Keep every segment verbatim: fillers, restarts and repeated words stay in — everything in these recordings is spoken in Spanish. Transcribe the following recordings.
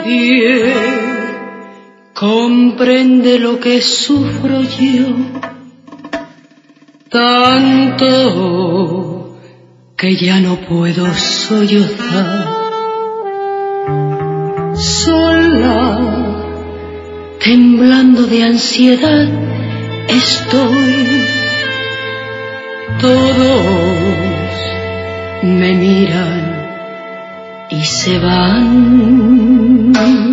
piel comprende lo que sufro yo, tanto que ya no puedo sollozar. Sola, temblando de ansiedad, estoy. Todos me miran y se van.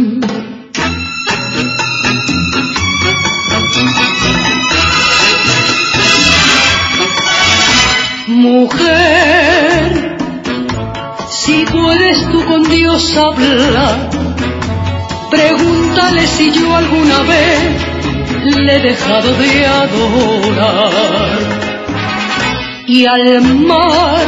Mujer, si puedes tú con Dios hablar, pregúntale si yo alguna vez le he dejado de adorar. Y al mar,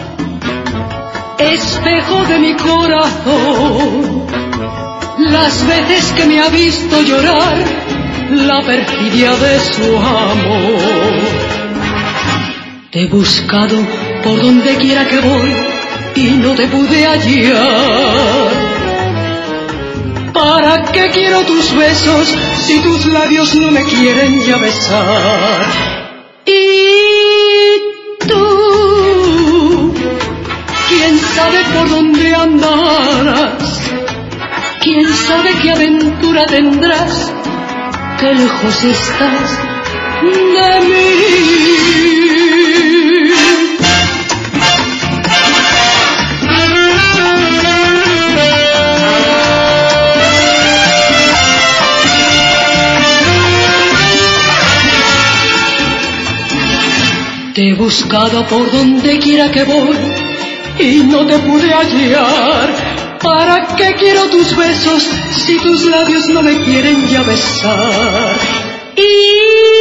espejo de mi corazón, las veces que me ha visto llorar la perfidia de su amor. Te he buscado por donde quiera que voy y no te pude hallar. ¿Para qué quiero tus besos si tus labios no me quieren ya besar? Y tú, quién sabe por dónde andarás, quién sabe qué aventura tendrás, qué lejos estás de mí. Te he buscado por donde quiera que voy y no te pude hallar. ¿Para qué quiero tus besos si tus labios no me quieren ya besar? Y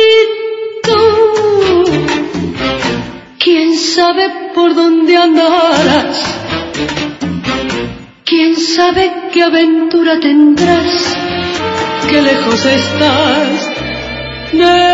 tú, quién sabe por dónde andarás, quién sabe qué aventura tendrás, qué lejos estás de